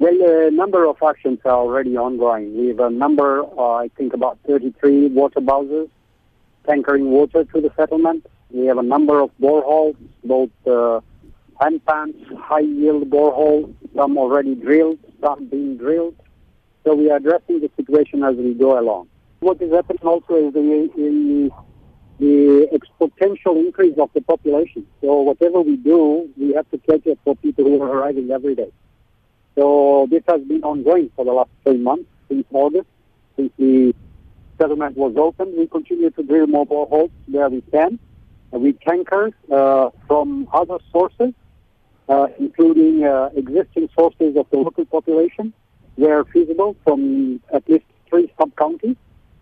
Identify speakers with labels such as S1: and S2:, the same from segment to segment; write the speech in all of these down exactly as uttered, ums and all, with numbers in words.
S1: Well, a number of actions are already ongoing. We have a number, uh, I think about thirty-three water bowsers tankering water to the settlement. We have a number of boreholes, both uh, hand pumps, high-yield boreholes, some already drilled, some being drilled. So we are addressing the situation as we go along. What is happening also is the, in the exponential increase of the population. So whatever we do, we have to catch up for people who are arriving every day. So this has been ongoing for the last three months, since August, since the settlement was opened. We continue to drill more boreholes where we can. Uh, we tanker uh, from other sources, uh, including uh, existing sources of the local population, where feasible, from at least three sub-counties.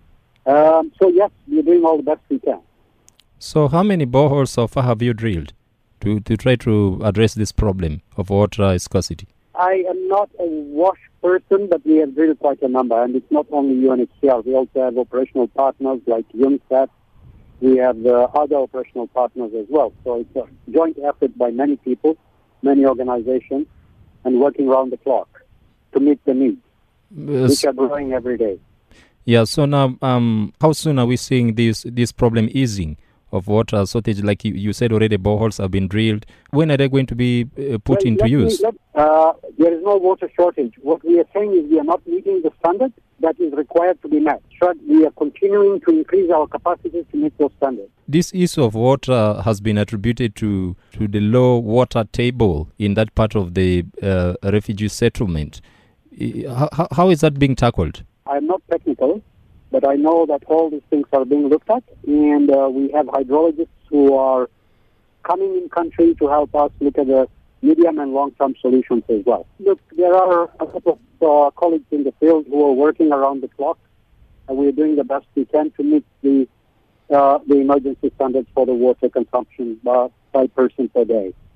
S1: Um, so yes, we're doing all the best we can.
S2: So how many boreholes so far have you drilled to, to try to address this problem of water scarcity?
S1: I am not a wash person, but we have drilled quite a number, and it's not only U N H C R. We also have operational partners like UNICEF. We have uh, other operational partners as well. So it's a joint effort by many people, many organizations, and working around the clock to meet the needs, uh, which are growing every day.
S2: Yeah, so now um, how soon are we seeing this this problem easing of water shortage? Like you, you said already, boreholes have been drilled. When are they going to be uh, put
S1: well,
S2: into
S1: me,
S2: use?
S1: Let, uh, there is no water shortage. What we are saying is we are not meeting the standard that is required to be met. So we are continuing to increase our capacity to meet those standards.
S2: This issue of water has been attributed to, to the low water table in that part of the uh, refugee settlement. How, how is that being tackled?
S1: I'm not technical, but I know that all these things are being looked at, and uh, we have hydrologists who are coming in country to help us look at the medium and long-term solutions as well. Look, there are a couple of uh, colleagues in the field who are working around the clock, and we're doing the best we can to meet the uh, the emergency standards for the water consumption by, by person per day.